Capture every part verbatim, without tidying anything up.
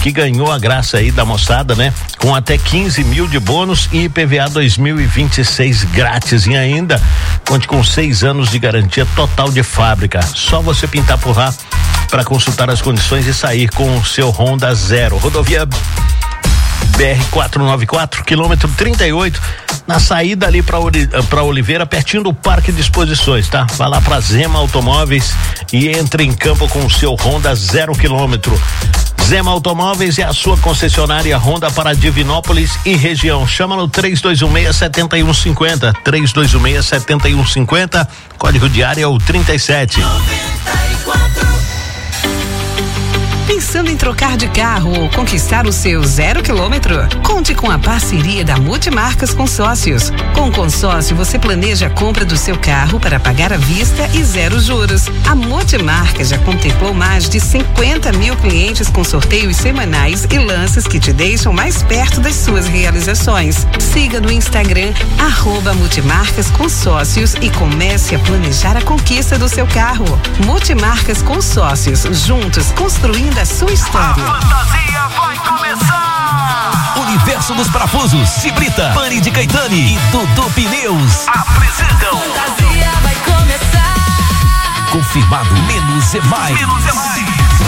que ganhou a graça aí da moçada, né? Com até quinze mil de bônus e I P V A dois mil e vinte e seis grátis e ainda conte com seis anos de garantia total de fábrica. Só você pintar por lá para consultar as condições e sair com o seu Honda Zero. Rodovia B R quatrocentos e noventa e quatro, quilômetro trinta e oito, na saída ali para para Oliveira, pertinho do Parque de Exposições, tá? Vai lá para Zema Automóveis e entre em campo com o seu Honda Zero quilômetro. Zema Automóveis é a sua concessionária Honda para Divinópolis e região. Chama no três dois um seis, sete um cinco zero, três dois um seis, sete um cinco zero, código de área é o trinta e sete. Pensando em trocar de carro ou conquistar o seu zero quilômetro? Conte com a parceria da Multimarcas Consórcios. Com o consórcio, você planeja a compra do seu carro para pagar à vista e zero juros. A Multimarcas já contemplou mais de cinquenta mil clientes com sorteios semanais e lances que te deixam mais perto das suas realizações. Siga no Instagram, arroba Multimarcas Consórcios e comece a planejar a conquista do seu carro. Multimarcas Consórcios, juntos construindo a sua história. A fantasia vai começar! Universo dos Parafusos, Cibrita, Pani de Caetani e Dudu Pneus apresentam Fantasia vai começar. Confirmado, menos é mais. Menos é mais.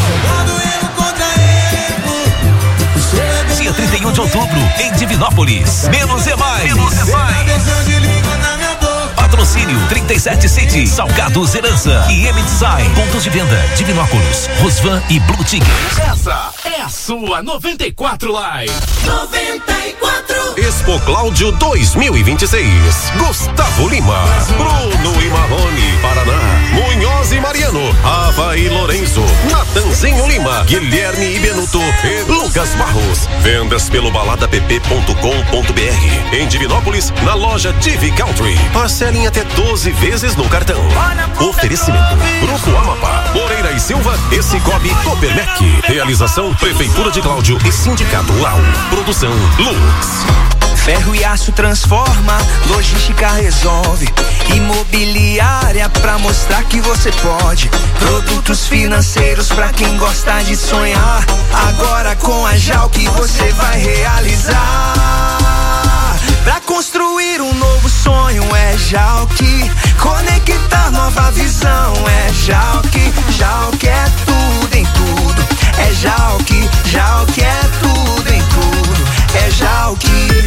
Dia trinta e um de outubro, em Divinópolis, menos é mais. Menos é mais. Patrocínio trinta e sete City, Salgados Herança e M Design. Pontos de venda, Divinópolis, Rosvan e Blue Ticket. Essa é a sua noventa e quatro Live. noventa e quatro. Expo Cláudio dois mil e vinte e seis. Gustavo Lima, Bruno e Marrone, Paraná, Munhoz e Mariano, Ava e Lorenzo, Natanzinho Lima, Guilherme e Benuto e Lucas Barros. Vendas pelo balada p p ponto com ponto b r. Em Divinópolis, na loja Divi Country. Parcelem até doze vezes no cartão. Oferecimento: Grupo Amapá, Moreira e Silva e Cicobi Copermec. Realização: Prefeitura de Cláudio e Sindicato Lau. Produção: Lux. Ferro e aço transforma, logística resolve. Imobiliária pra mostrar que você pode. Produtos financeiros pra quem gosta de sonhar. Agora com a Jalc você vai realizar. Pra construir um novo sonho é Jalc. Conectar nova visão é Jalc. Jalc é tudo em tudo. É Jalc, Jalc é tudo em tudo. É Jalc.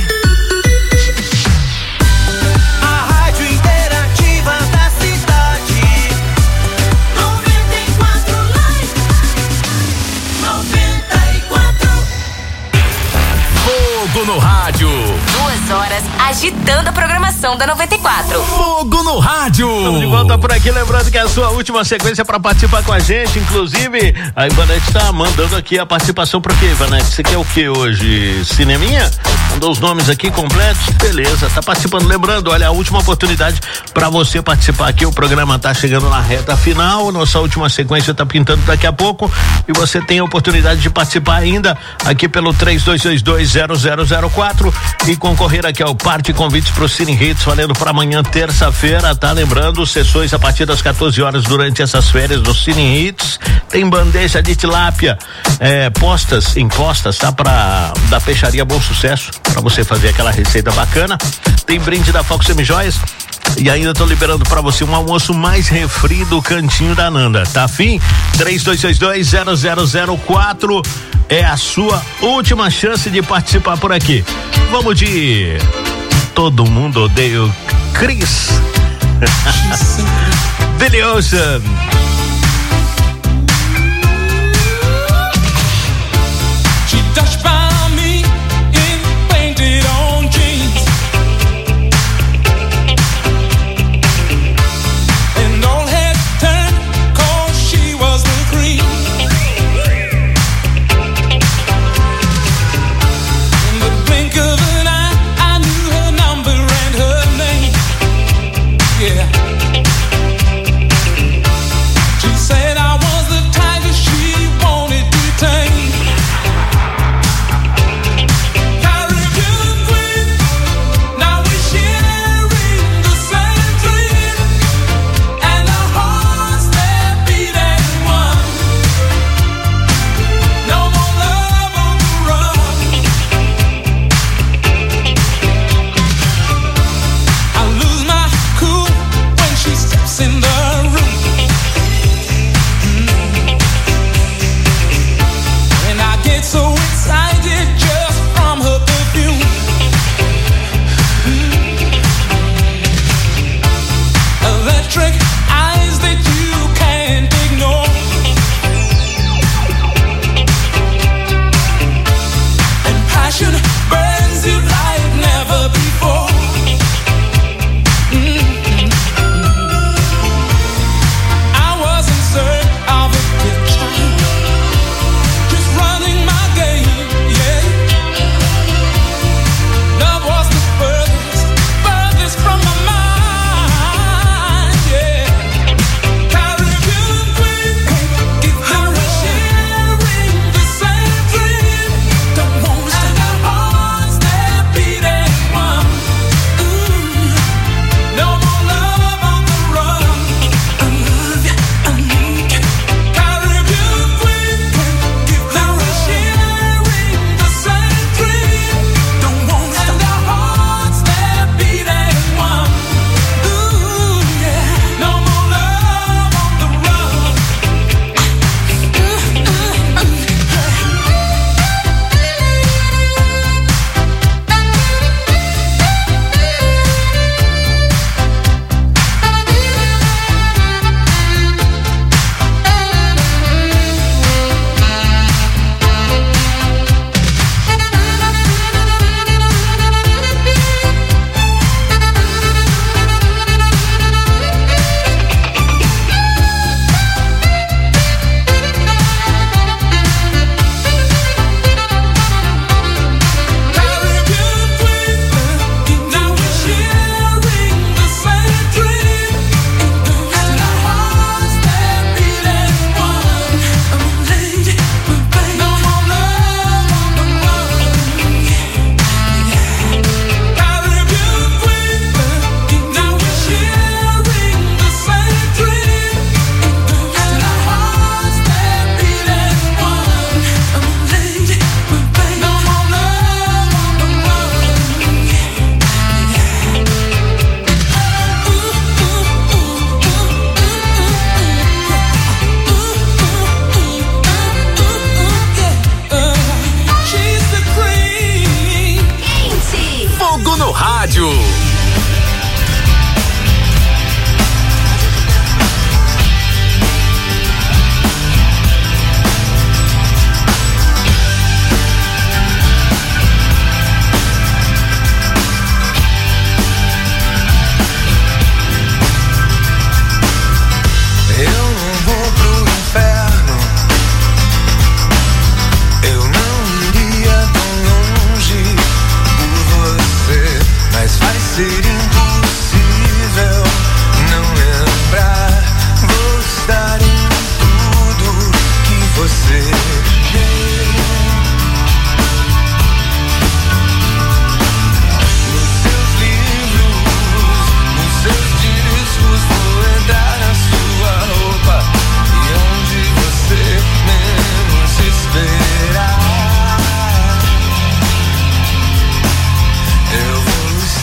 Fogo no rádio. Duas horas agitando a programação da noventa e quatro. Fogo no rádio. Estamos de volta por aqui, lembrando que é a sua última sequência para participar com a gente, inclusive a Ivanete está mandando aqui a participação para quê, Ivanete? Você quer o que hoje? Cineminha? Mandou os nomes aqui completos, beleza, tá participando, lembrando, olha, a última oportunidade para você participar aqui, o programa tá chegando na reta final, nossa última sequência tá pintando daqui a pouco e você tem a oportunidade de participar ainda aqui pelo três dois dois dois zero zero zero quatro e concorrer aqui ao par de convites pro Cine Hits, valendo para amanhã, terça-feira, tá? Lembrando, sessões a partir das quatorze horas durante essas férias do Cine Hits, tem bandeja de tilápia, é, postas, impostas, tá? Pra, da Peixaria Bom Sucesso, para você fazer aquela receita bacana. Tem brinde da Fox Semijoias e ainda tô liberando para você um almoço mais refri do Cantinho da Nanda, tá afim? três dois dois dois zero zero zero quatro é a sua última chance de participar por aqui. Vamos de Todo Mundo Odeia o Chris. Billy Ocean. rádio. Ser impossível não lembrar. Vou estar em tudo que você deu. Nos seus livros, nos seus discos, vou entrar na sua roupa e onde você menos esperar. Eu vou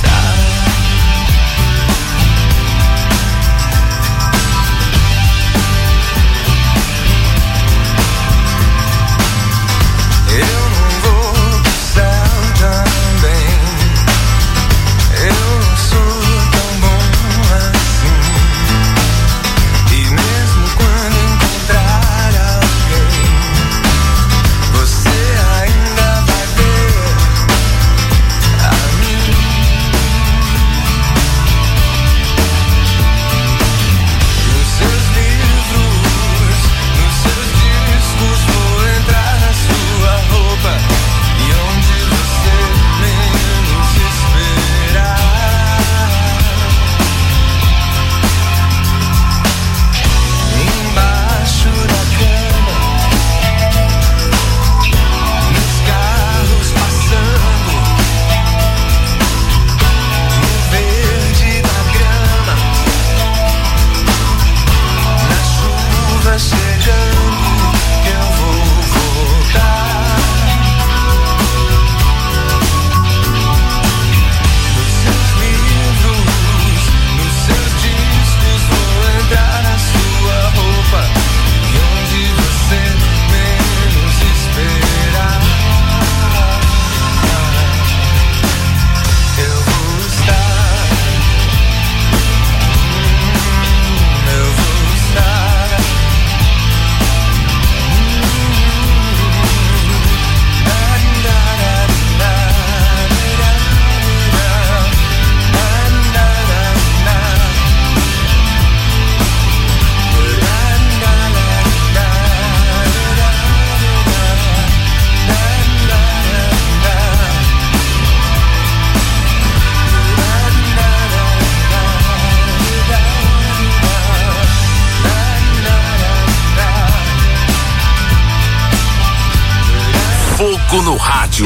No rádio.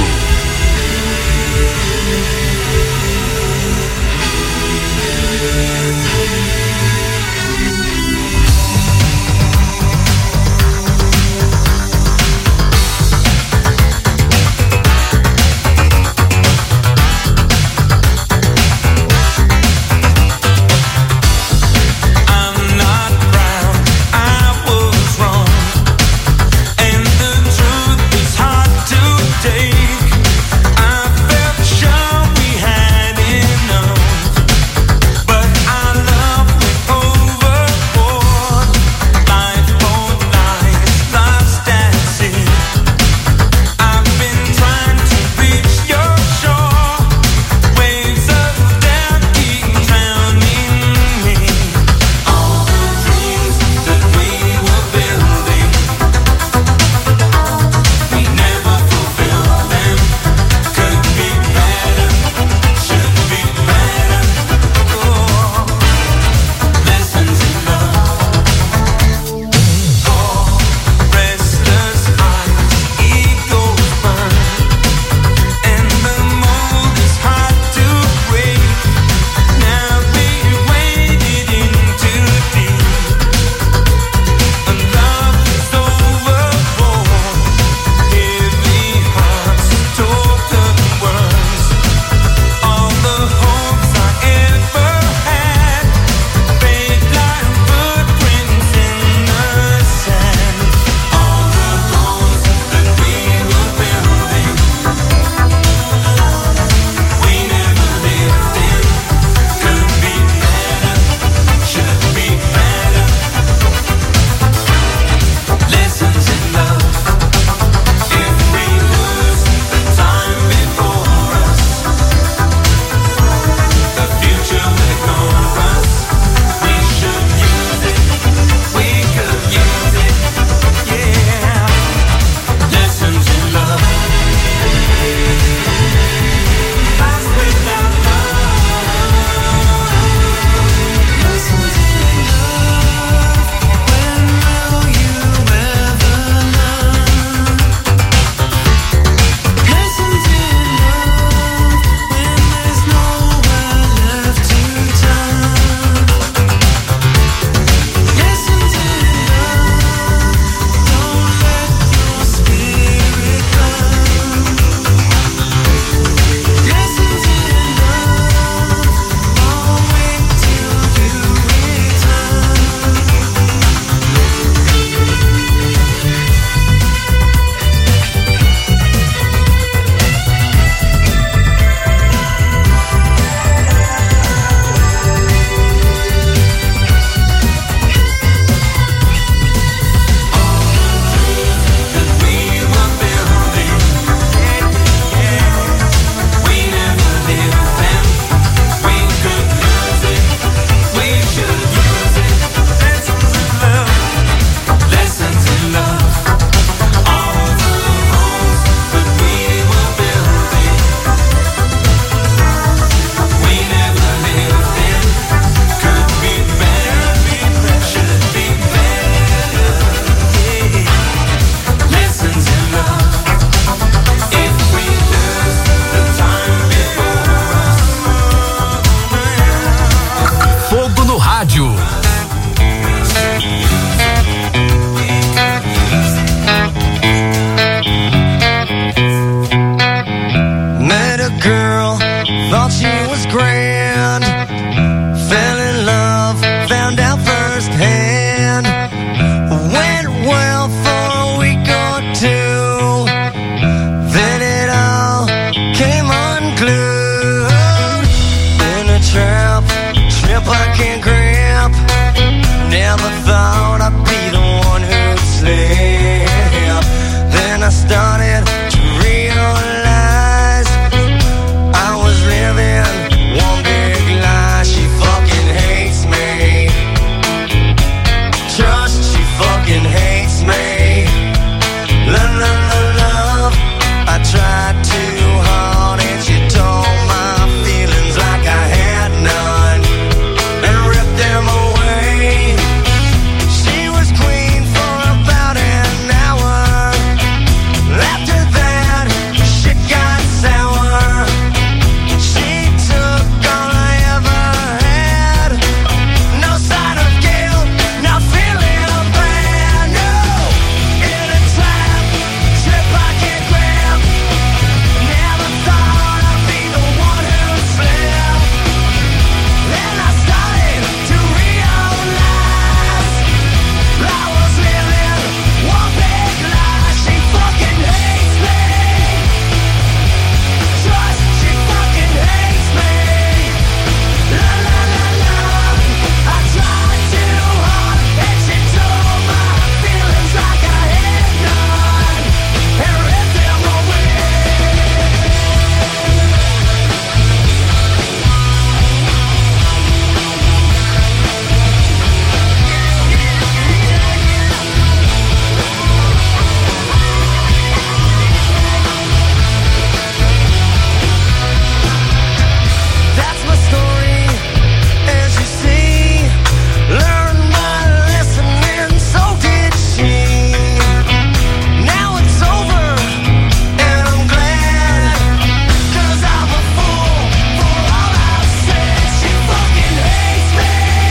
Take thought she was grand. Fell in love, found out firsthand. Went well for a week or two, then it all came unglued. In a trap, trip I can't grab. Never thought I'd be the one who'd slip. Then I started to realize I was living one big lie. She fucking hates me. Trust, she fucking hates me. Love, love, love, love. I tried too hard and she told my feelings like I had none and ripped them away. She was queen for about an hour. After that, shit got sour. She took all I ever had. No sign of guilt, not feeling bad. No, in a trap, trip I can't grab. Never thought I'd be the one who slipped. Then I started to realize I was living one big lie. She fucking hates me. Trust, she fucking hates me. La la la la. I tried too hard and she told my feelings like I had none and ripped them away. That's my story, as you see. Learned my lesson and so did she. Now it's over and I'm glad, 'cause I'm a fool for all I've said. She fucking hates me.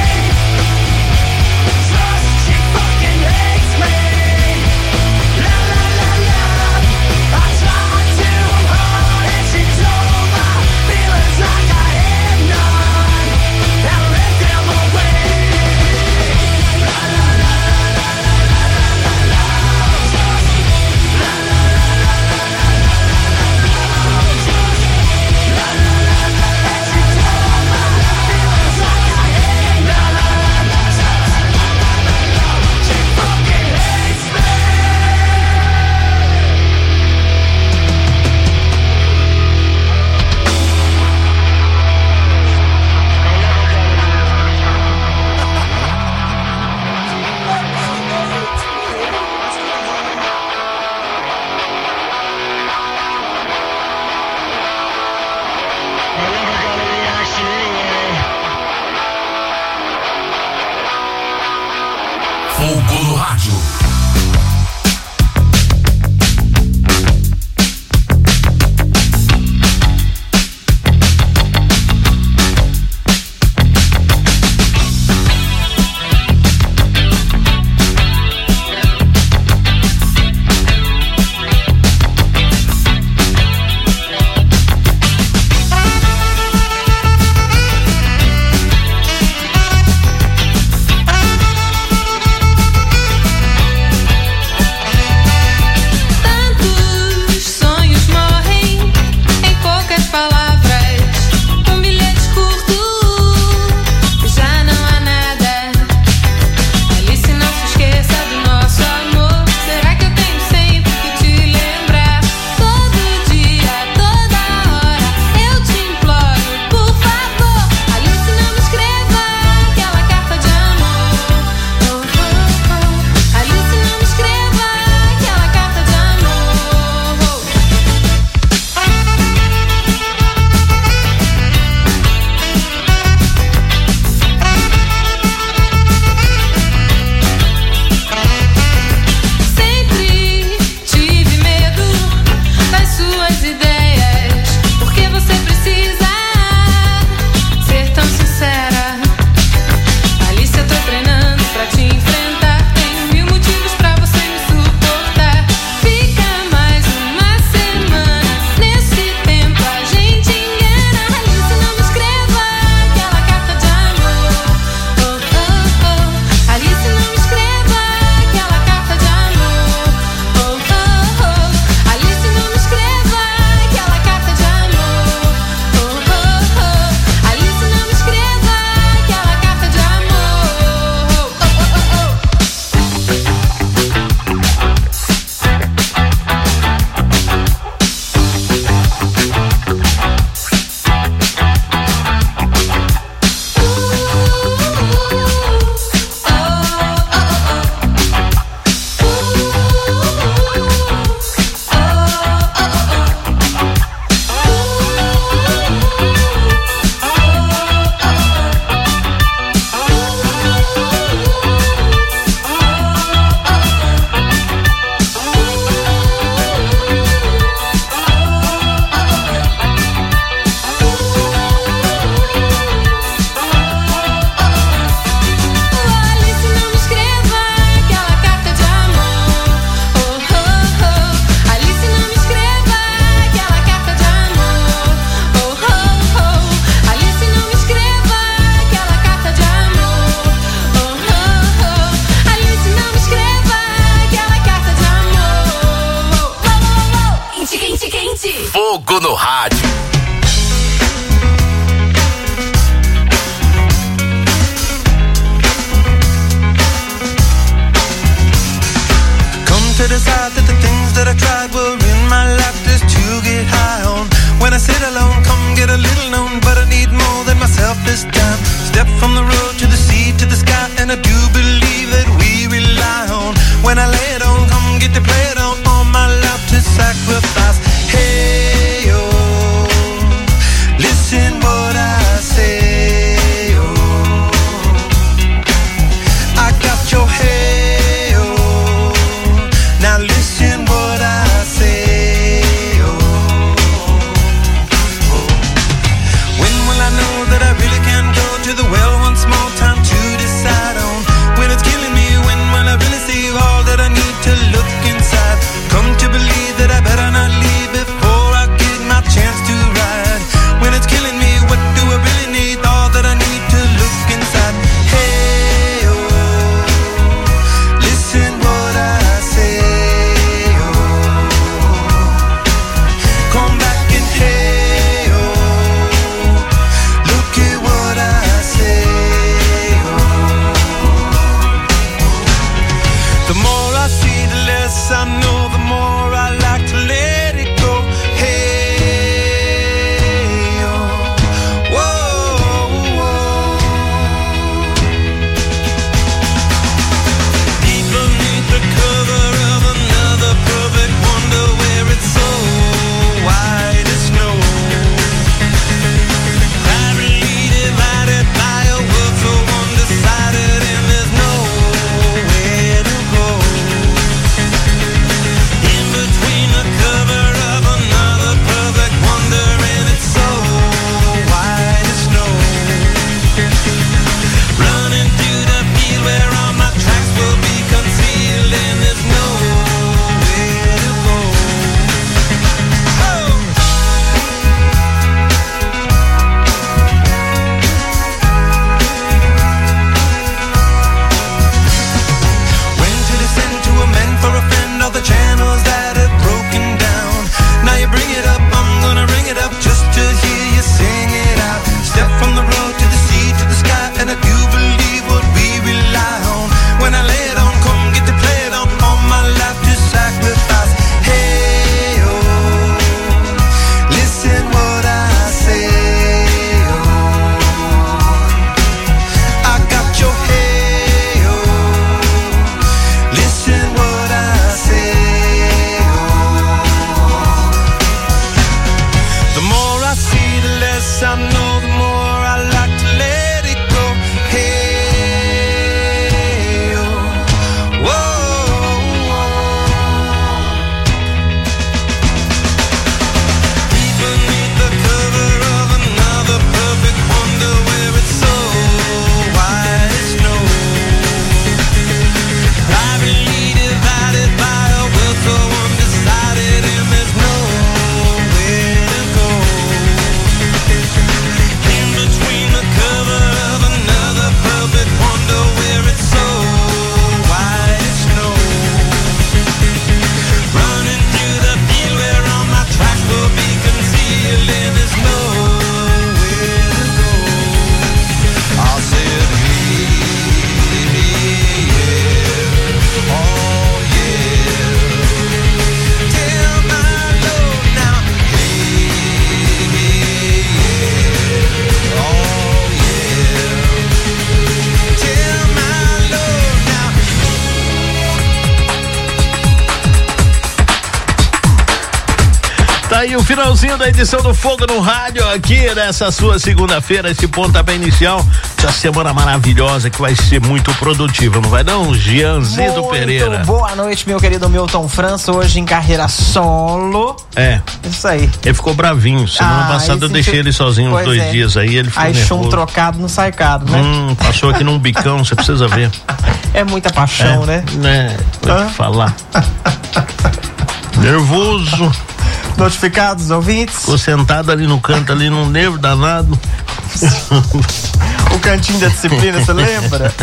Trust, she fucking hates me. La la la la. I tried too hard and she told my feelings like I had none and ripped them away. La la la la la la la la la. La la la la la la la la. La la la la la. And she told my feelings like I had none. She fucking hates me. Fogo no rádio. Nesse tempo a gente engana. Gente Quente. Fogo no rádio. Come to decide that the things that I tried were in my life just to get high on. When I sit alone, come get a little known, but I need more than myself this time. Step from the road to the sea to the sky, and I do believe that we rely on. When I lay it on, come get to play it on, all my life to sacrifice. Hey, oh, listen what I say, oh, I got your hey, oh, now listen what I say, oh, oh. When will I know that I really can go to the well once more? Time to decide on when it's killing me. When will I really see all that I need to look inside? Come to believe that I better not leave before I get my chance to ride. When it's killing me, what do I really need? All that I need to look inside. Hey, oh, listen what I say, oh, come back and hey, oh, look at what I say, oh. The more I see, the less I know, the more I like to let it go. Hey, oh, whoa, whoa. Deep beneath the cover of another perfect wonder, where it's so white as snow, privately divided by a world so undecided, and there's nowhere to go. In between the cover of another perfect wonder, and it's so white as snow, running through the field where all my tracks will be concealed, and there's nowhere to go. Oh! When to descend to amend for a friend all the channels that have broken down. Now you bring it up, I'm gonna ring it up just to hear you sing it out. Step from the road to the sea to the sky, and I do believe what we rely on. When I lay it on, come get to play it on, all my life to sacrifice. Hey, oh, listen what I say, oh, I got your hey, oh, listen what I say, oh. The more I see, the less I know, the more I like to let it go. Hey, oh, whoa, whoa. Deep beneath the cover of another perfect wonder, where it's so white as snow, privately divided by a world so undecided, and there's nowhere to go. In between the cover of another perfect wonder, where it's so white as snow, running through the field where all my tracks will be concealed, and there's nowhere to go. I said, hey, yeah, oh yeah, tell my Lord now. Hey, yeah, oh yeah, tell my Lord now. Tá aí o finalzinho da edição do Fogo no Rádio, aqui nessa sua segunda-feira, esse pontapé inicial, essa semana maravilhosa que vai ser muito produtiva, não vai não, Gianzito Muito Pereira? boa noite, meu querido Milton França, hoje em carreira solo. É, Isso aí. ele ficou bravinho, semana Ah, passada eu esse deixei sentiu- ele sozinho uns Pois dois é. dias aí, ele ficou Aí chum nervoso. trocado no sarcado, né? Hum, passou aqui num bicão, você precisa ver. É muita paixão, é, né? né? Vou Hã? te falar. Nervoso. Notificados, ouvintes? Ficou sentado ali no canto, ali num nervo danado. O cantinho da disciplina, você lembra?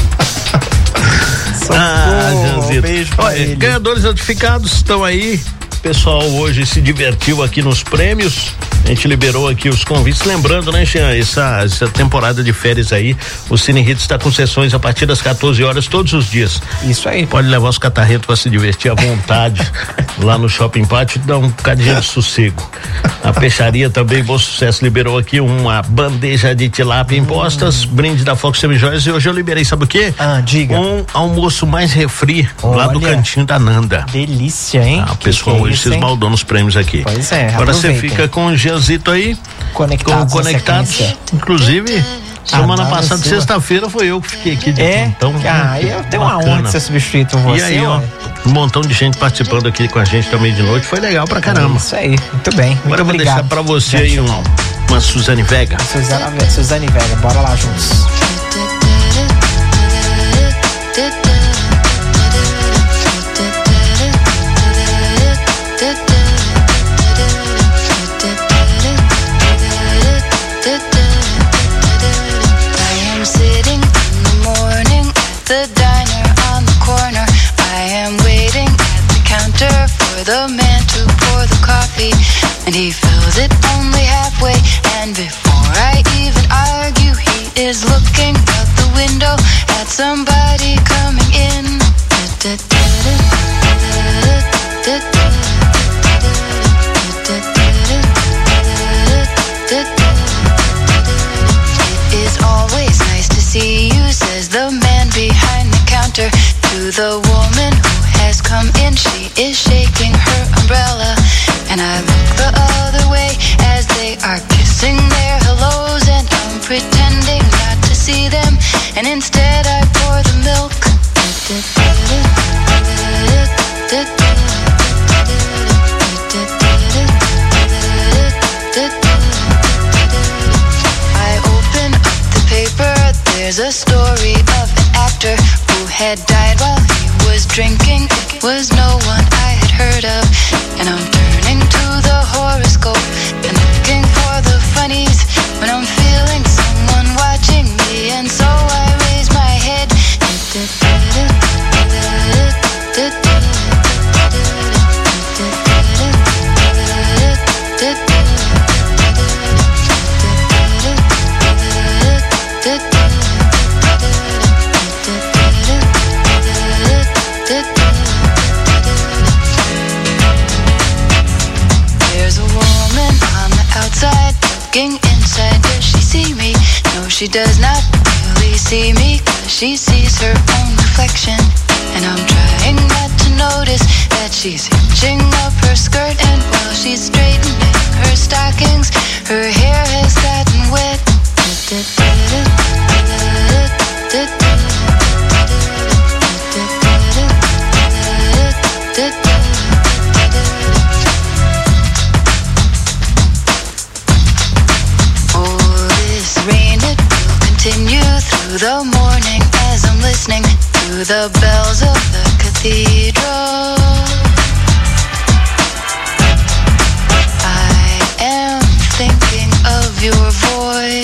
Ah, Socorro, Janzito. beijo pra Olha, ele. ganhadores notificados estão aí. O pessoal hoje se divertiu aqui nos prêmios. A gente liberou aqui os convites. Lembrando, né, Jean, essa, essa temporada de férias aí, o Cine Hits está com sessões a partir das quatorze horas todos os dias. Isso aí. Pode levar os catarretos para se divertir à vontade lá no Shopping Pátio e dar um bocadinho de sossego. A peixaria também, Bom Sucesso, liberou aqui uma bandeja de tilápia impostas, hum. brinde da Fox Semijoias, e hoje eu liberei, sabe o quê? Ah, diga. Um almoço mais refri. Olha, lá do cantinho da Nanda. Delícia, hein? Ah, o pessoal hoje se esbaldou nos prêmios aqui. Pois é, agora você fica com o Gianzito aí. Conectados. Com, conectados. Inclusive, semana ah, passada, sexta-feira, foi eu que fiquei aqui de é? Então, ah, eu tenho uma honra de ser substituído por você. E aí, ó, um montão de gente participando aqui com a gente também de noite. Foi legal pra caramba. É isso aí, muito bem. Muito agora eu vou obrigado. deixar pra você aí um, uma Suzane Vega. Suzane, Suzane Vega, bora lá juntos. The diner on the corner, I am waiting at the counter for the man to pour the coffee, and he fills it only halfway, and before I even argue, he is looking out the window at somebody coming in. It is always nice to see you, says the man behind the counter to the woman who has come in. She is shaking her umbrella, and I look the other way as they are kissing their hellos, and I'm pretending not to see them, and instead I pour the milk. I open up the paper, there's a story of an actor who had died while he was drinking. It was no one I had heard of, and I'm turning to the horoscope and looking for the funnies when I'm feeling someone watching me, and so I raise my head. There's a woman on the outside looking inside. Does she see me? No, she does not really see me, 'cause she sees her own reflection, and I'm trying not to notice that she's hitching up her skirt, and while she's straightening her stockings, her hair has gotten wet. Oh, this rain, it will continue through the morning as I'm listening to the bells of the cathedral. I am thinking of your voice.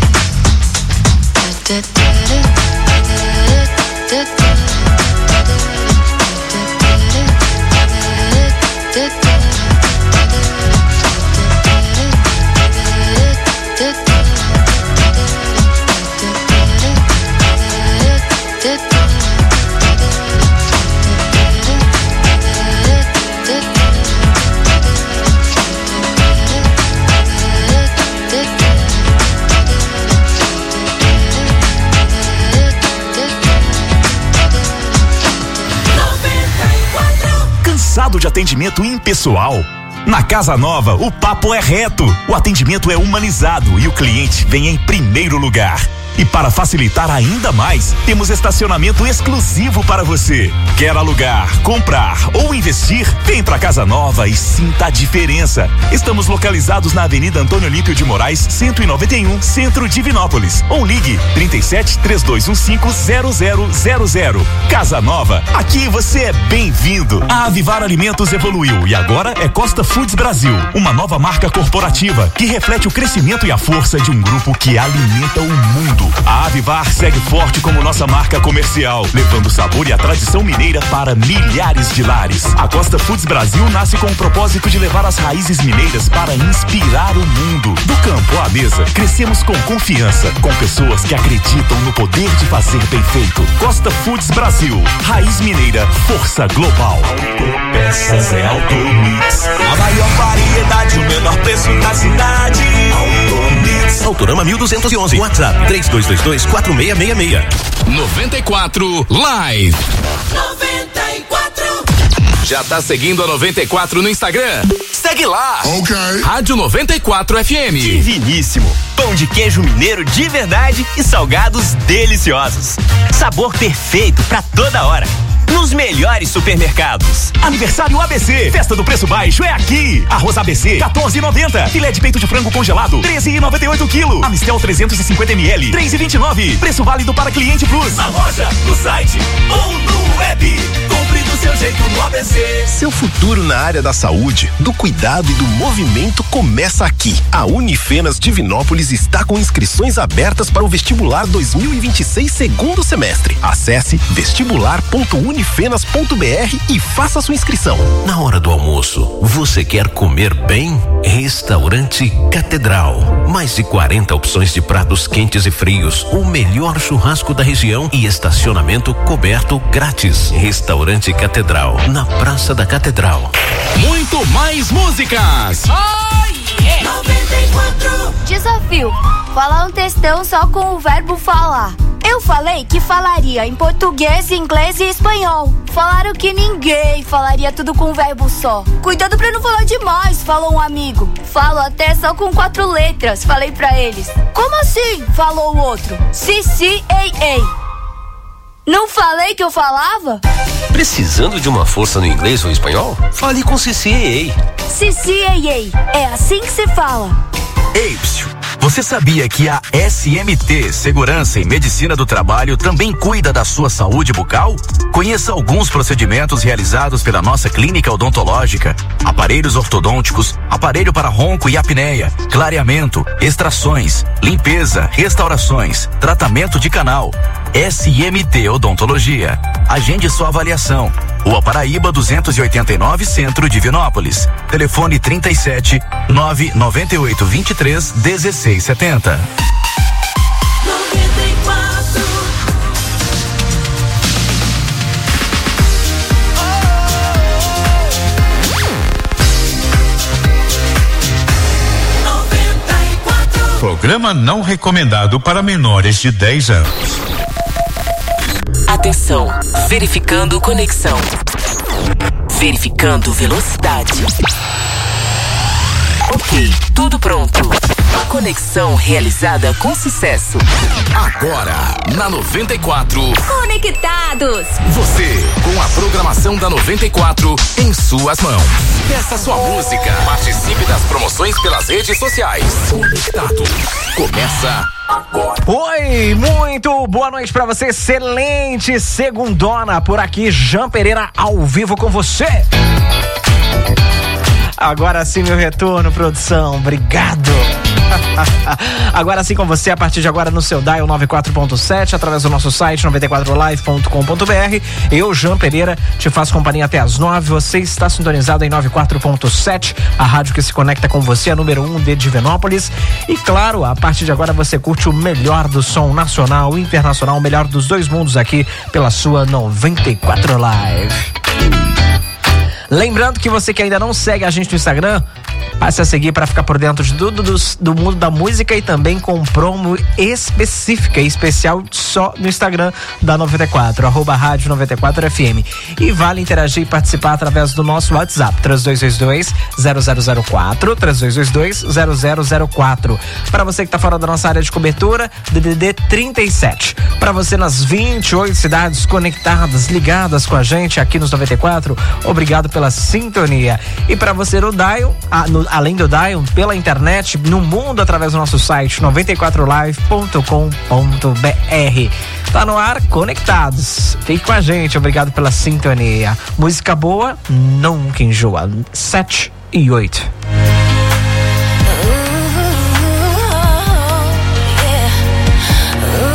Cansado de atendimento impessoal? Na Casa Nova, o papo é reto, o atendimento é humanizado e o cliente vem em primeiro lugar. E para facilitar ainda mais, temos estacionamento exclusivo para você. Quer alugar, comprar ou investir? Vem pra Casa Nova e sinta a diferença. Estamos localizados na Avenida Antônio Olímpio de Moraes, cento e noventa e um, Centro de Divinópolis. Ou ligue trinta e sete, três dois um cinco, zero zero zero zero. Casa Nova, aqui você é bem-vindo. A Avivar Alimentos evoluiu e agora é Costa Foods Brasil, uma nova marca corporativa que reflete o crescimento e a força de um grupo que alimenta o mundo. mundo. A Avivar segue forte como nossa marca comercial, levando o sabor e a tradição mineira para milhares de lares. A Costa Foods Brasil nasce com o propósito de levar as raízes mineiras para inspirar o mundo. Do campo à mesa, crescemos com confiança, com pessoas que acreditam no poder de fazer bem feito. Costa Foods Brasil, raiz mineira, força global. Autopeças é Automix. A maior variedade, o menor preço da cidade. Automix. Autorama mil duzentos e onze. WhatsApp três dois dois dois quatro seis seis seis. noventa e quatro Live. noventa e quatro. Já tá seguindo a noventa e quatro no Instagram? Segue lá. Ok. Rádio noventa e quatro F M. Diviníssimo. Pão de queijo mineiro de verdade e salgados deliciosos. Sabor perfeito pra toda hora. Nos melhores supermercados. Aniversário A B C. Festa do preço baixo é aqui. Arroz A B C, quatorze e noventa. Filé de peito de frango congelado, treze e noventa e oito quilo. Amistel trezentos e cinquenta mililitros, três e vinte e nove. Preço válido para cliente Plus. Na loja, no site ou no web. Compre do seu jeito no A B C. Seu futuro na área da saúde, do cuidado e do movimento começa aqui. A Unifenas Divinópolis está com inscrições abertas para o vestibular dois mil e vinte e seis segundo semestre. Acesse vestibular ponto unifenas ponto b r e faça sua inscrição. Na hora do almoço, você quer comer bem? Restaurante Catedral. Mais de quarenta opções de pratos quentes e frios, o melhor churrasco da região e estacionamento coberto grátis. Restaurante Catedral, na Praça da Catedral. Muito mais músicas. Oh, yeah. noventa e quatro. Desafio: falar um textão só com o verbo falar. Eu falei que falaria em português, inglês e espanhol. Falaram que ninguém falaria tudo com um verbo só. Cuidado pra não falar demais, falou um amigo. Falo até só com quatro letras, falei pra eles. Como assim? Falou o outro. Si, si, ei, ei. Não falei que eu falava? Precisando de uma força no inglês ou espanhol? Fale com Cici Ei. Cici Ei Ei. É assim que se fala. Ei, psiu. Você sabia que a S M T Segurança e Medicina do Trabalho também cuida da sua saúde bucal? Conheça alguns procedimentos realizados pela nossa clínica odontológica: aparelhos ortodônticos, aparelho para ronco e apneia, clareamento, extrações, limpeza, restaurações, tratamento de canal. S M T Odontologia. Agende sua avaliação. Rua Paraíba duzentos e oitenta e nove, Centro, Divinópolis. Telefone trinta e sete, nove nove oito, vinte e três, dezesseis setenta. noventa e quatro. noventa e quatro. Programa não recomendado para menores de dez anos. Atenção, verificando conexão. Verificando velocidade. Ok, tudo pronto. Conexão realizada com sucesso. Agora, na noventa e quatro. Conectados. Você, com a programação da noventa e quatro em suas mãos. Peça sua música. Participe das promoções pelas redes sociais. Conectados. Começa agora. Oi, muito boa noite pra você. Excelente segundona por aqui. Jean Pereira ao vivo com você. Agora sim, meu retorno, produção. Obrigado. Agora sim com você, a partir de agora no seu dial noventa e quatro ponto sete, através do nosso site noventa e quatro live ponto com ponto b r. Eu, Jean Pereira, te faço companhia até as nove. Você está sintonizado em noventa e quatro ponto sete, a rádio que se conecta com você, a número um de Divinópolis. E claro, a partir de agora você curte o melhor do som nacional e internacional, o melhor dos dois mundos aqui pela sua noventa e quatro Live. Lembrando que você que ainda não segue a gente no Instagram, passe a seguir para ficar por dentro de tudo do, do mundo da música e também com promo específica e especial só no Instagram da noventa e quatro, arroba rádio noventa e quatro F M. E vale interagir e participar através do nosso WhatsApp, três dois dois dois, zero zero zero quatro, três dois dois dois, zero zero zero quatro. Para você que está fora da nossa área de cobertura, D D D trinta e sete. Para você nas vinte e oito cidades conectadas, ligadas com a gente aqui nos noventa e quatro, obrigado pela sintonia. E para você no dial, a, no, além do dial, pela internet, no mundo, através do nosso site noventa e quatro live ponto com ponto b r. Tá no ar, conectados. Fique com a gente, obrigado pela sintonia. Música boa, nunca enjoa. sete e oito. Uh, yeah. uh.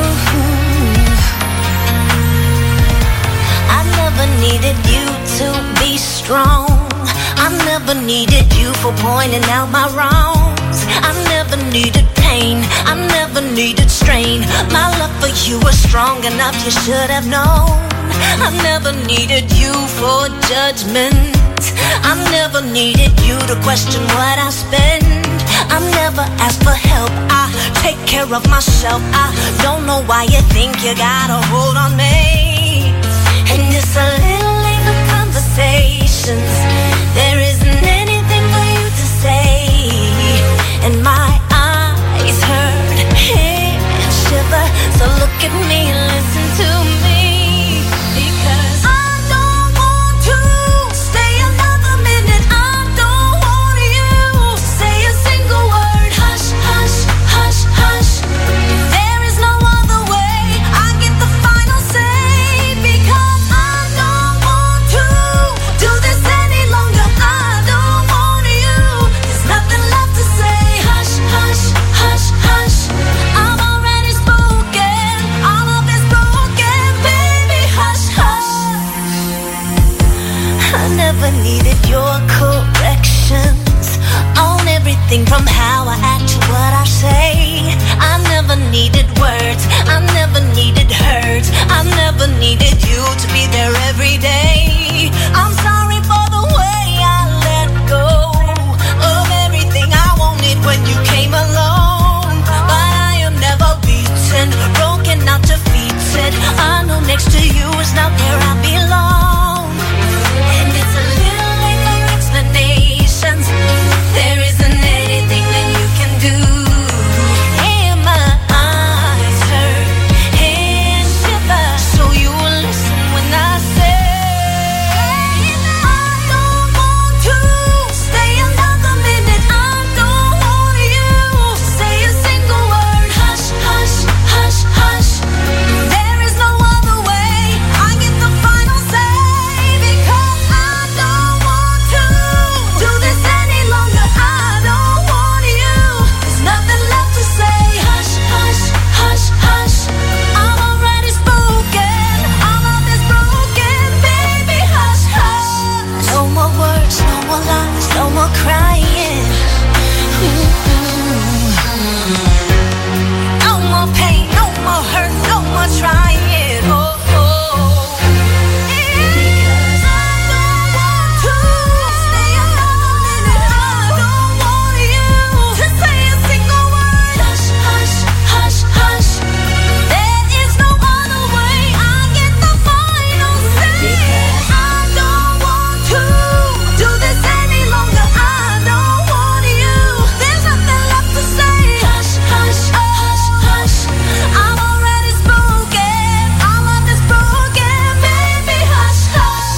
strong. I never needed you for pointing out my wrongs. I never needed pain, I never needed strain. My love for you was strong enough, you should have known. I never needed you for judgment. I never needed you to question what I spend. I never asked for help, I take care of myself. I don't know why you think you got a hold on me. And it's a little late for conversations. There isn't anything for you to say. And my eyes hurt and shiver. So look at me and listen to me. Because I don't want to stay another minute. I don't want you to say a single word. Hush, hush, hush, hush. There is no other way. I get the final say. Because I don't want to do this any longer. I don't want you. There's nothing left to say. Hush, hush, hush, hush. I'm already spoken. All of it's broken, baby. Hush, hush. I never needed your corrections on everything from how I act to what I say. I never needed words. I never needed hurt. I never needed you to be there every day. I'm sorry for the way I let go of everything I wanted when you came along. But I am never beaten, broken, not defeated. I know next to you is not where I belong. And it's a little late for explanations. There isn't anything that you can do. And my eyes hurt and shiver. So you will listen when I say I don't want to stay another minute. I don't want you to say a single word. Hush, hush, hush, hush. There is no other way. I get the final say. Because I don't want to do this any longer. I don't want you. There's nothing left to say. Hush, hush, hush, hush. I'm already spoken. All of it's broken, baby. Hush, hush. No more words, no more lies, no more crying. No more pain, no more hurt, no more trying. Oh, oh. Because I don't want to stay another minute. I don't want you to say a single word. Hush, hush, hush, hush. There is no other way. I get the final say. Because I don't want to do this any longer. I don't want you. There's nothing left to say. Hush, hush, hush, hush. I'm already spoken. All of it's broken, baby. Hush, hush.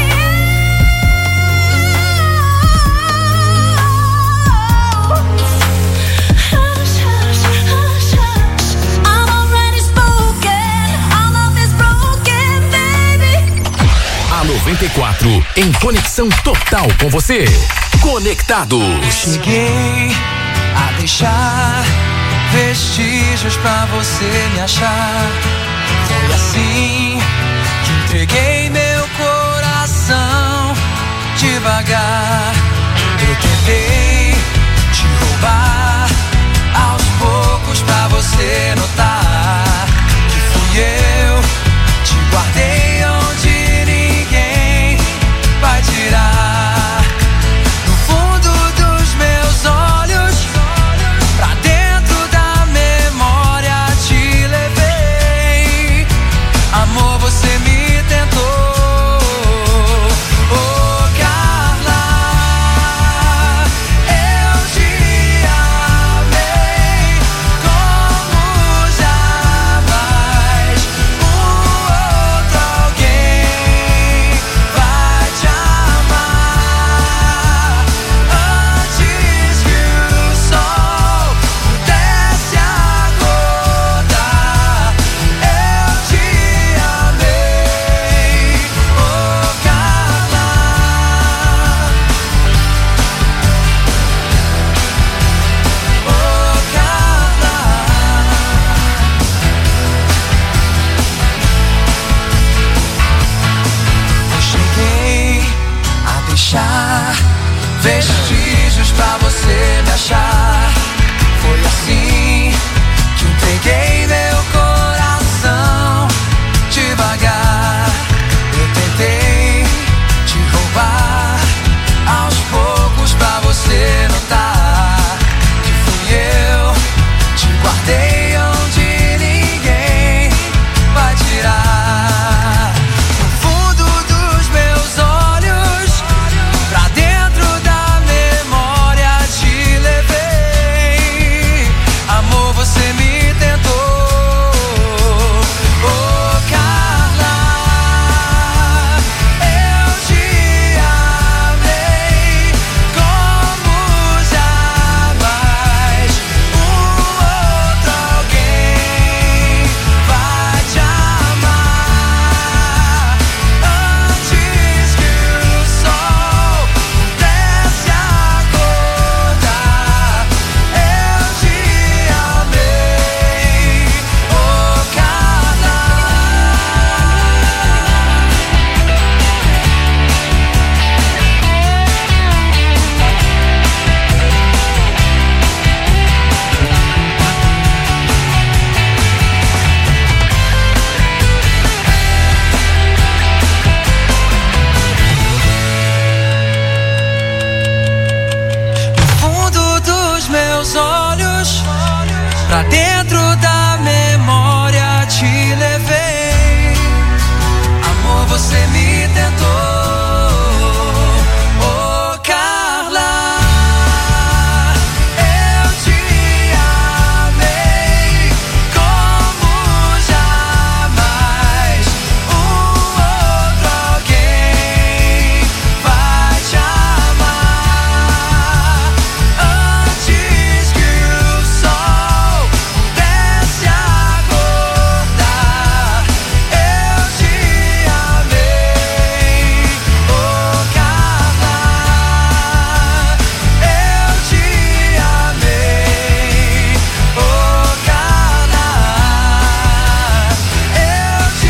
Hush, hush, hush, hush. I'm already spoken. All of it's broken, baby. A noventa e quatro em conexão total com você. Conectados. Cheguei a deixar vestígios pra você me achar. Foi assim que entreguei meu coração devagar. Eu tentei te roubar aos poucos pra você notar que fui eu. Te guardei onde ninguém vai tirar. No fundo dos meus olhos, pra dentro da memória te levei. Amor, você me tentou. Oh, Carla, Pra dentro da memória te levei. Amor, você me tentou. Oh, Carla, eu te amei como jamais um outro alguém vai te amar. Antes que o sol pudesse acordar, eu te amei. Oh, Carla, eu te amei. Oh, Carla, eu te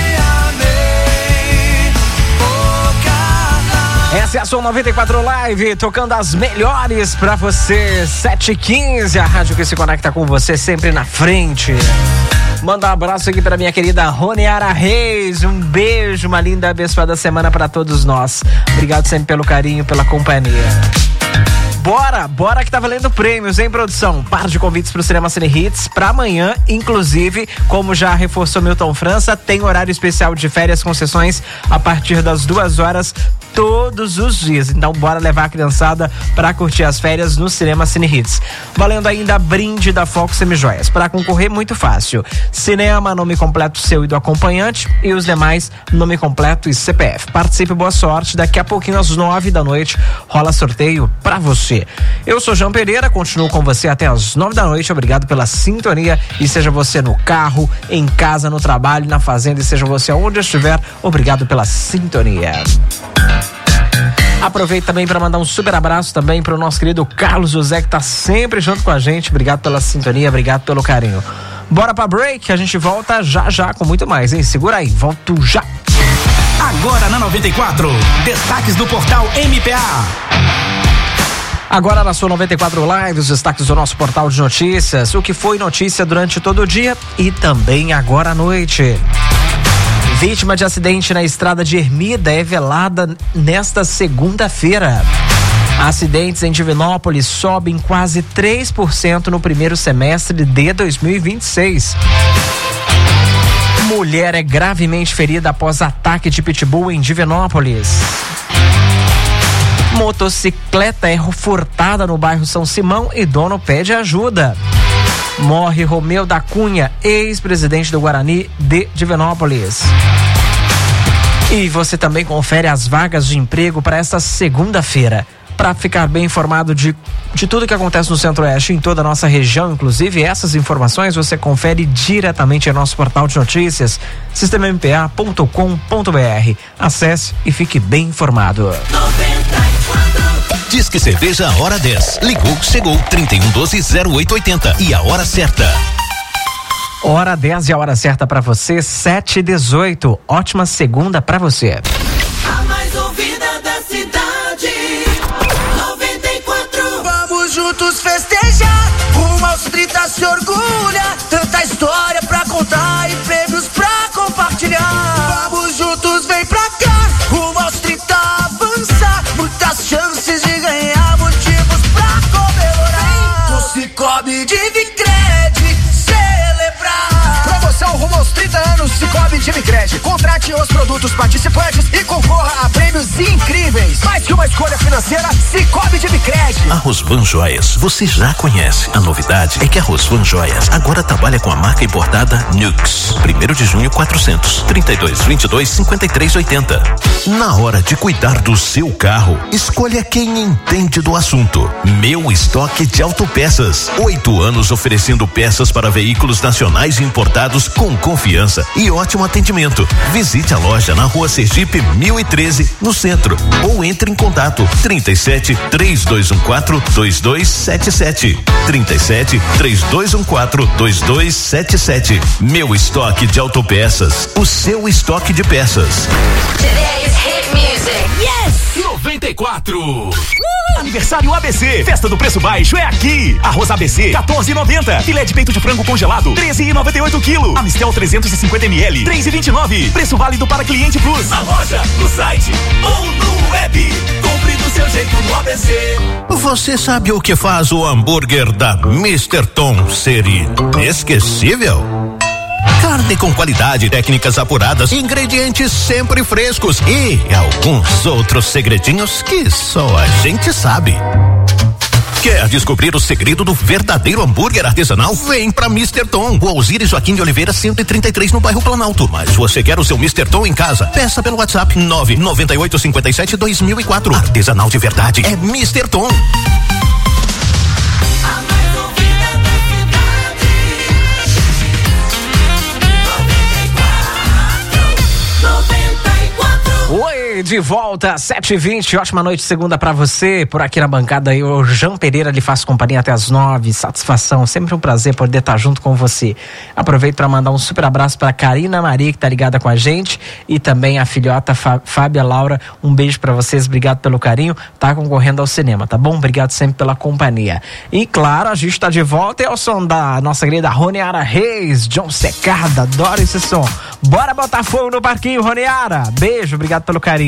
amei. Oh, Carla. Essa é a sua noventa e quatro Live, tocando as melhores pra você. sete e quinze, a rádio que se conecta com você sempre na frente. Manda um abraço aqui pra minha querida Roniara Reis. Um beijo, uma linda abençoada semana pra todos nós. Obrigado sempre pelo carinho, pela companhia. Bora, bora que tá valendo prêmios, hein, produção? Par de convites pro Cinema Cine Hits pra amanhã, inclusive, como já reforçou Milton França, tem horário especial de férias com sessões a partir das duas horas todos os dias. Então bora levar a criançada pra curtir as férias no Cinema Cine Hits. Valendo ainda brinde da Foco Semijoias. Pra concorrer, muito fácil. Cinema, nome completo seu e do acompanhante, e os demais, nome completo e C P F. Participe, boa sorte. Daqui a pouquinho, às nove da noite, rola sorteio pra você. Eu sou João Pereira, continuo com você até às nove da noite. Obrigado pela sintonia, e seja você no carro, em casa, no trabalho, na fazenda, e seja você aonde estiver, obrigado pela sintonia. Aproveito também para mandar um super abraço também para o nosso querido Carlos José, que tá sempre junto com a gente. Obrigado pela sintonia, obrigado pelo carinho. Bora pra break, a gente volta já já com muito mais, hein? Segura aí, volto já. Agora na noventa e quatro, destaques do portal M P A. Agora na sua noventa e quatro Live, os destaques do nosso portal de notícias, o que foi notícia durante todo o dia e também agora à noite. Vítima de acidente na estrada de Ermida é velada nesta segunda-feira. Acidentes em Divinópolis sobem quase três por cento no primeiro semestre de dois mil e vinte e seis. Mulher é gravemente ferida após ataque de pitbull em Divinópolis. Motocicleta é furtada no bairro São Simão e dono pede ajuda. Morre Romeu da Cunha, ex-presidente do Guarani de Divinópolis. E você também confere as vagas de emprego para esta segunda-feira. Para ficar bem informado de, de tudo que acontece no Centro-Oeste, em toda a nossa região, inclusive essas informações você confere diretamente em nosso portal de notícias, sistema m p a ponto com ponto b r. Acesse e fique bem informado. Diz que cerveja a hora dez. Ligou, chegou, trinta e um doze, zero oito oitenta. E a hora certa. Hora dez e a hora certa pra você, sete e dezoito. Ótima segunda pra você. A mais ouvida da cidade, noventa e quatro. Vamos juntos festejar, rumo aos trinta se orgulha. Tanta história pra contar e prêmios pra compartilhar. Vamos juntos, vem pra cá, rumo aos trinta avançar. Muitas chances de ganhar, motivos pra comemorar. No Cicobi de Vicred, celebrar. Promoção rumo aos trinta anos, Cicobi de Vicred. Contrate os produtos participantes e concorra a prêmios incríveis. Mais que uma escolha financeira, Cicobi de Vicred. A Rosvan Joias, você já conhece. A novidade é que a Rosvan Joias agora trabalha com a marca importada Nux. Primeiro de junho, quatrocentos, trinta e dois, vinte e dois, cinquenta e três, oitenta. Na hora de cuidar do seu carro, escolha quem entende do assunto. Meu Estoque de Autopeças. Oito anos oferecendo peças para veículos nacionais e importados com confiança e ótimo atendimento. Visite a loja na Rua Sergipe mil e treze, no centro, ou entre em contato trinta e sete, três dois um quatro, dois dois sete sete. trinta e sete, três dois um quatro, dois dois sete sete. Meu Estoque de Autopeças. O seu estoque de peças. Today's hit music. Yes! noventa e quatro. Uh! Aniversário A B C. Festa do preço baixo é aqui. Arroz A B C, quatorze e noventa. Filé de peito de frango congelado, treze e noventa e oito quilo. Amistel trezentos e cinquenta mililitros, três e vinte e nove. Preço válido para cliente Plus. Na loja, no site ou no web. Compre do seu jeito no A B C. Você sabe o que faz o hambúrguer da mister Tom ser inesquecível? Carne com qualidade, técnicas apuradas, ingredientes sempre frescos e alguns outros segredinhos que só a gente sabe. Quer descobrir o segredo do verdadeiro hambúrguer artesanal? Vem pra mister Tom, o Alzire Joaquim de Oliveira cento e trinta e três no bairro Planalto. Mas você quer o seu mister Tom em casa? Peça pelo WhatsApp nove nove oito cinco sete dois mil e quatro. Artesanal de verdade é mister Tom. Oi, de volta, sete e vinte, ótima noite, segunda pra você, por aqui na bancada aí, o Jean Pereira lhe faz companhia até as nove, satisfação, sempre um prazer poder estar junto com você. Aproveito pra mandar um super abraço pra Karina Maria, que tá ligada com a gente, e também a filhota Fá, Fábia Laura, um beijo pra vocês, obrigado pelo carinho, tá concorrendo ao cinema, tá bom? Obrigado sempre pela companhia. E claro, a gente tá de volta e ao som da nossa querida Roniara Reis, John Secarda, adoro esse som. Bora botar fogo no parquinho, Roniara, beijo, obrigado pelo carinho.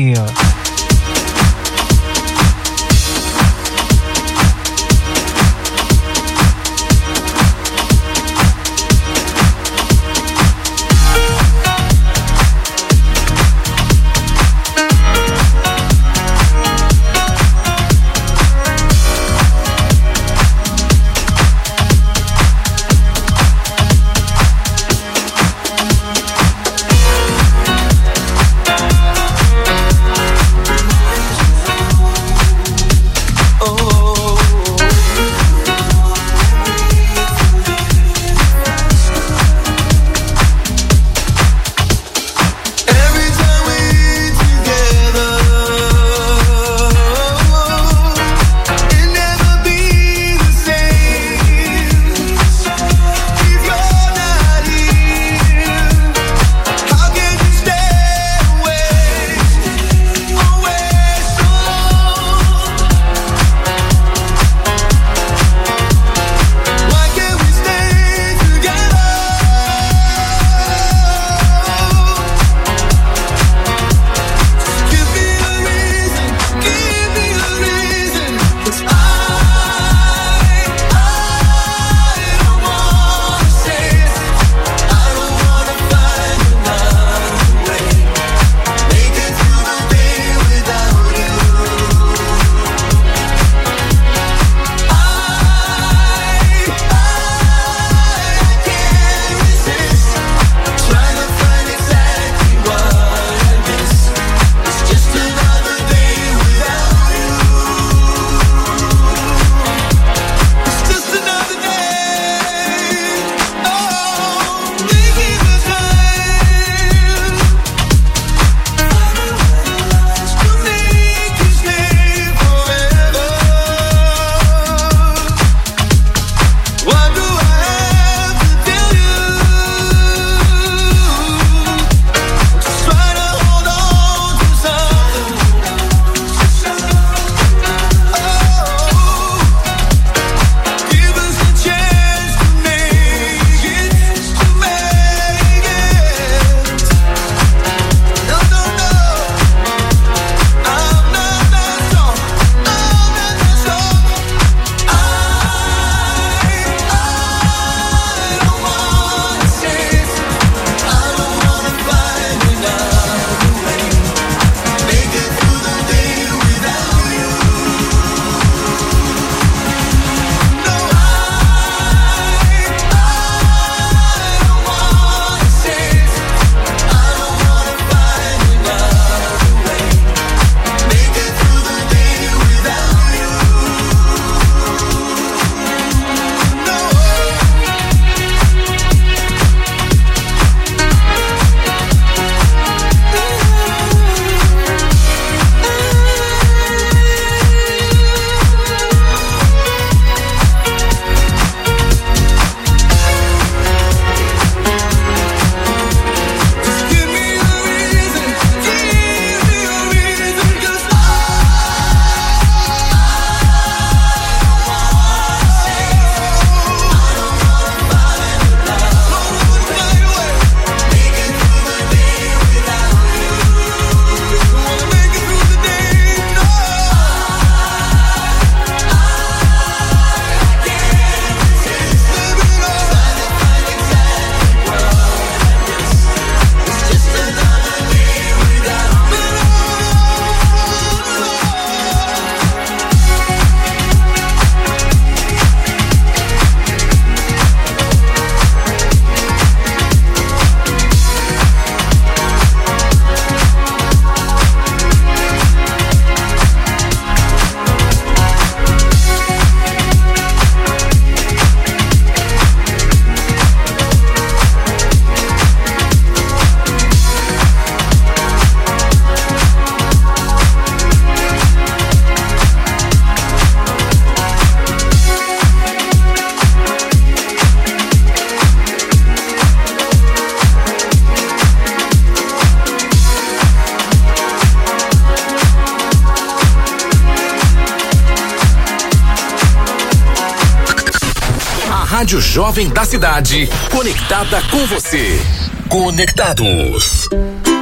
rádio jovem da cidade, conectada com você. Conectados.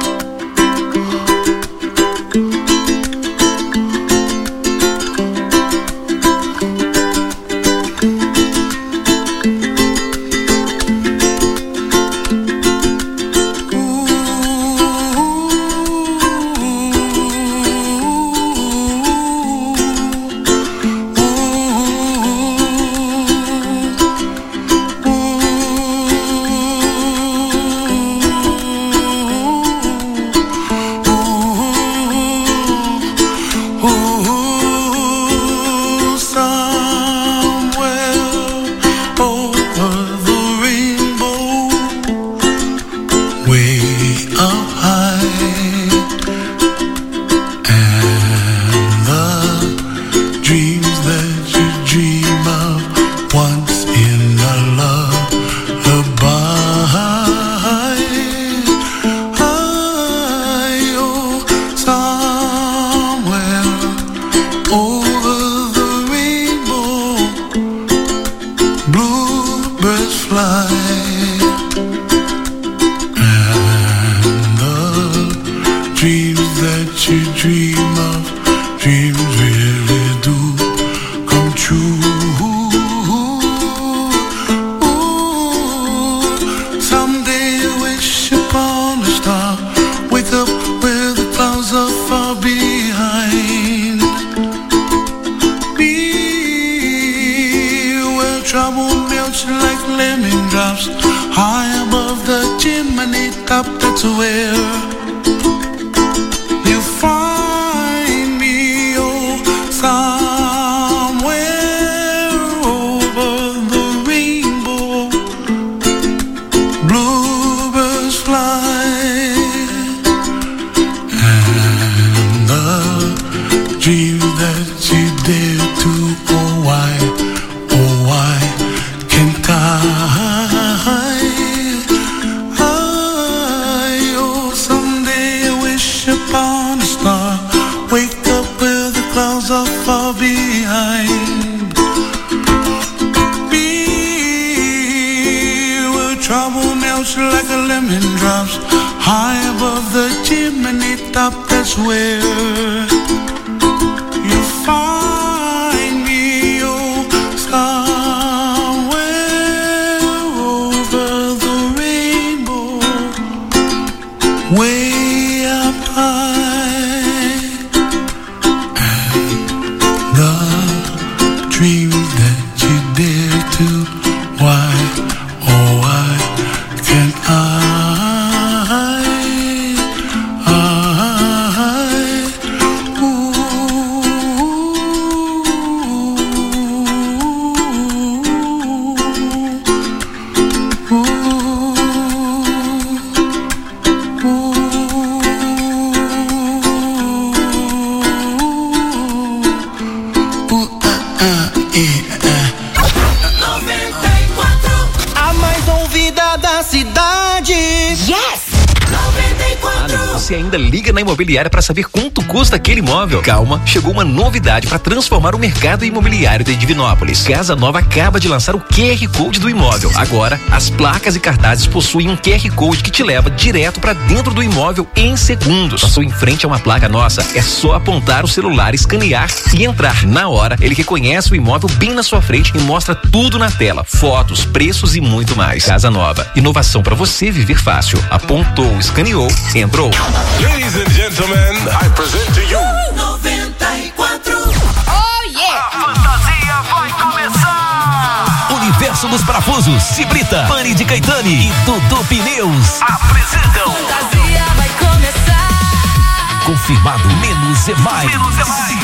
Imobiliária para saber quanto custa aquele imóvel. Calma, chegou uma novidade para transformar o mercado imobiliário de Divinópolis. Casa Nova acaba de lançar o Q R Code do imóvel. Agora, as placas e cartazes possuem um Q R Code que te leva direto para dentro do imóvel em segundos. Passou em frente a uma placa nossa, é só apontar o celular, escanear e entrar. Na hora, ele reconhece o imóvel bem na sua frente e mostra tudo na tela, fotos, preços e muito mais. Casa Nova, inovação para você viver fácil. Apontou, escaneou, entrou. Ladies and gentlemen, I present to you noventa e quatro. Oh yeah! A fantasia vai começar. Universo dos Parafusos, Cibrita, Pani de Caetani e Dudu Pneus apresentam. Fantasia vai começar. Confirmado, menos é mais. Menos é mais.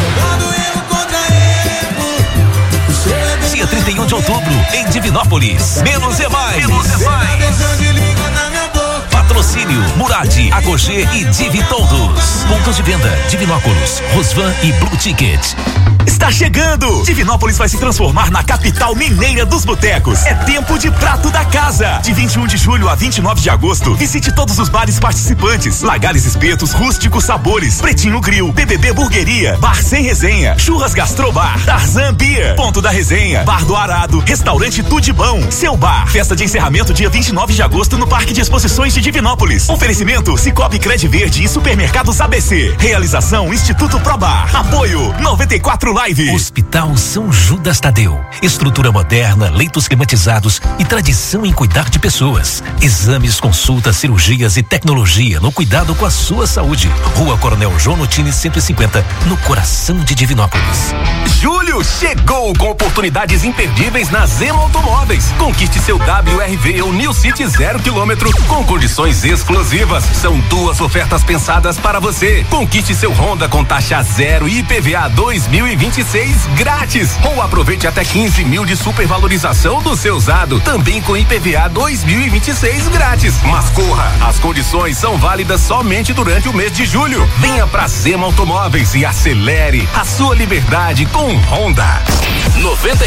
Dia trinta e um de outubro, em Divinópolis. Menos é mais. Menos é mais. Patrocínio Murad, Agogê e Divi Todos. Pontos de venda: Divinópolis, Rosvan e Blue Ticket. Está chegando! Divinópolis vai se transformar na capital mineira dos botecos. É tempo de prato da casa. De vinte e um de julho a vinte e nove de agosto, visite todos os bares participantes. Lagares Espetos, Rústicos Sabores, Pretinho Grill, B B B Burgueria, Bar Sem Resenha, Churras Gastrobar, Tarzan Beer, Ponto da Resenha, Bar do Arado, Restaurante Tudibão, Seu Bar. Festa de encerramento dia vinte e nove de agosto no Parque de Exposições de Divinópolis. Oferecimento Cicobi Cred Verde e Supermercados A B C. Realização Instituto Probar. Apoio noventa e quatro Live. Hospital São Judas Tadeu. Estrutura moderna, leitos climatizados e tradição em cuidar de pessoas. Exames, consultas, cirurgias e tecnologia no cuidado com a sua saúde. Rua Coronel João Notini cento e cinquenta, no coração de Divinópolis. Julho chegou com oportunidades imperdíveis na Zema Automóveis. Conquiste seu W R V ou New City zero quilômetro com condições exclusivas. São duas ofertas pensadas para você. Conquiste seu Honda com taxa zero e I P V A dois mil e vinte e seis grátis. Ou aproveite até quinze mil de supervalorização do seu usado, também com I P V A dois mil e vinte e seis grátis. Mas corra, as condições são válidas somente durante o mês de julho. Venha pra Zema Automóveis e acelere a sua liberdade com Honda. noventa